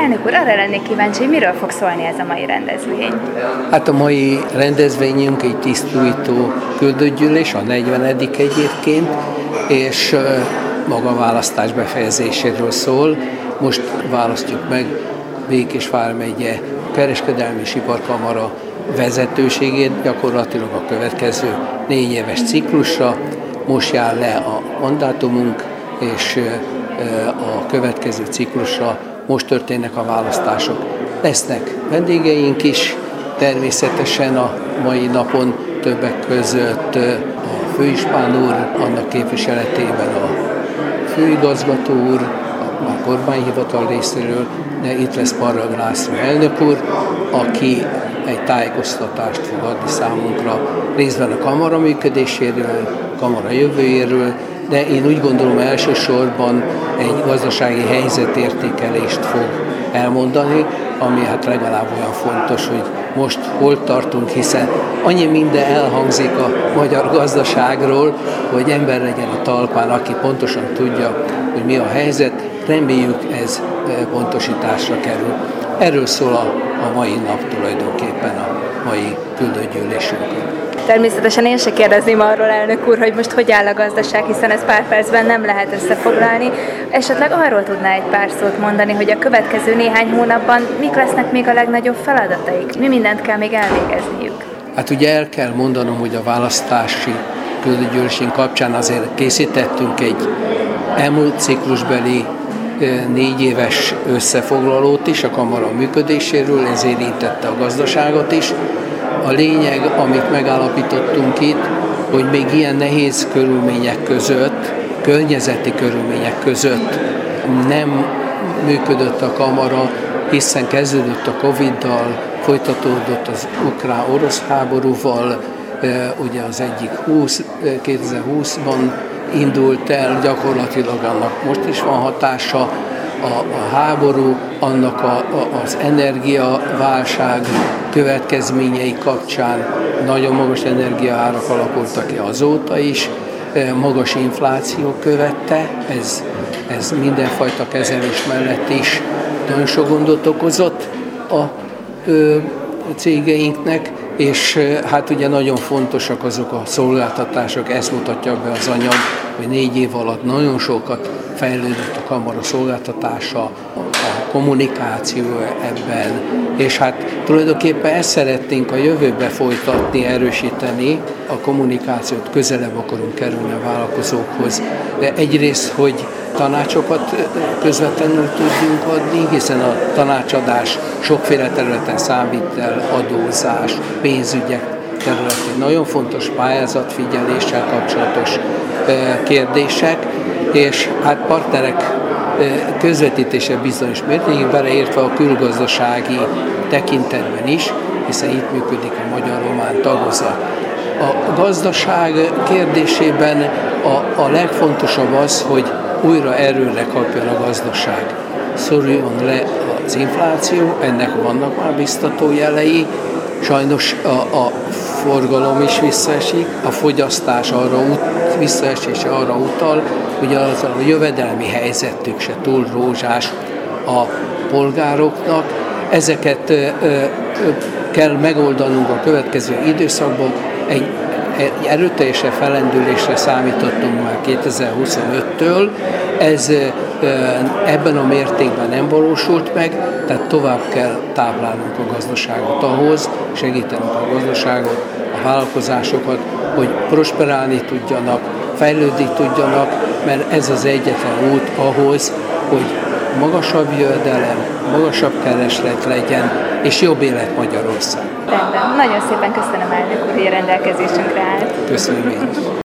Elnök úr, arra lennék kíváncsi, hogy miről fog szólni ez a mai rendezvény? Hát a mai rendezvényünk egy tisztújító küldőgyűlés, a 40. egyébként, és maga a választás befejezéséről szól. Most választjuk meg Békés vármegye Kereskedelmi és Iparkamara vezetőségét gyakorlatilag a következő 4 éves ciklusra. Most jár le a mandátumunk, és a következő ciklusra most történnek a választások. Lesznek vendégeink is, természetesen a mai napon többek között a főispán úr, annak képviseletében a főigazgató úr, a kormányhivatal részéről, de itt lesz Parrag László elnök úr, aki egy tájékoztatást fog adni számunkra részben a kamara működéséről, kamara jövőjéről, de én úgy gondolom elsősorban egy gazdasági helyzetértékelést fog elmondani, ami hát legalább olyan fontos, hogy most hol tartunk, hiszen annyi minden elhangzik a magyar gazdaságról, hogy ember legyen a talpán, aki pontosan tudja, hogy mi a helyzet. Reméljük, ez pontosításra kerül. Erről szól a mai nap tulajdonképpen, a mai küldőgyűlésünkön. Természetesen én se kérdezném arról, elnök úr, hogy most hogy áll a gazdaság, hiszen ezt pár percben nem lehet összefoglalni. Esetleg arról tudná egy pár szót mondani, hogy a következő néhány hónapban mik lesznek még a legnagyobb feladataik? Mi mindent kell még elvégezniük? Hát ugye el kell mondanom, hogy a választási küldőgyűlésünk kapcsán azért készítettünk egy elmúlt ciklusbeli 4 éves összefoglalót is a kamara működéséről, ez érintette a gazdaságot is. A lényeg, amit megállapítottunk itt, hogy még ilyen nehéz körülmények között, környezeti körülmények között nem működött a kamara, hiszen kezdődött a Covid-dal, folytatódott az ukrán-orosz háborúval, ugye az egyik 2020-ban indult el, gyakorlatilag annak most is van hatása, a háború, annak az energiaválság következményei kapcsán nagyon magas energiaárak alakultak ki azóta is, magas infláció követte, ez mindenfajta kezelés mellett is nagyon sok gondot okozott a cégeinknek, és hát ugye nagyon fontosak azok a szolgáltatások, ezt mutatja be az anyag, hogy 4 év alatt nagyon sokat fejlődött a kamara szolgáltatása, a kommunikáció ebben, és hát tulajdonképpen ezt szeretnénk a jövőbe folytatni, erősíteni, a kommunikációt közelebb akarunk kerülni a vállalkozókhoz. De egyrészt, hogy tanácsokat közvetlenül tudjunk adni, hiszen a tanácsadás sokféle területen számít el, adózás, pénzügyek területén nagyon fontos pályázatfigyeléssel kapcsolatos kérdések, és hát partnerek közvetítése bizonyos mértékig beleértve a külgazdasági tekintetben is, hiszen itt működik a magyar-román tagozat. A gazdaság kérdésében a legfontosabb az, hogy újra erőre kapjon a gazdaság. Szoruljon le az infláció, ennek vannak már biztató jelei, sajnos a forgalom is visszaesik, a fogyasztás visszaesése arra utal, hogy az a jövedelmi helyzetük se túl rózsás a polgároknak. Ezeket kell megoldanunk a következő időszakban. Egy erőteljesen fellendülésre számítottunk már 2025-től, ez ebben a mértékben nem valósult meg, tehát tovább kell táplálnunk a gazdaságot ahhoz, segítenünk a gazdaságot, a vállalkozásokat, hogy prosperálni tudjanak, fejlődni tudjanak, mert ez az egyetlen út ahhoz, hogy magasabb jövedelem, magasabb kereslet legyen, és jobb élet Magyarország. Rendben. Nagyon szépen köszönöm, elnök úr, hogy a rendelkezésünkre állt. Köszönöm én.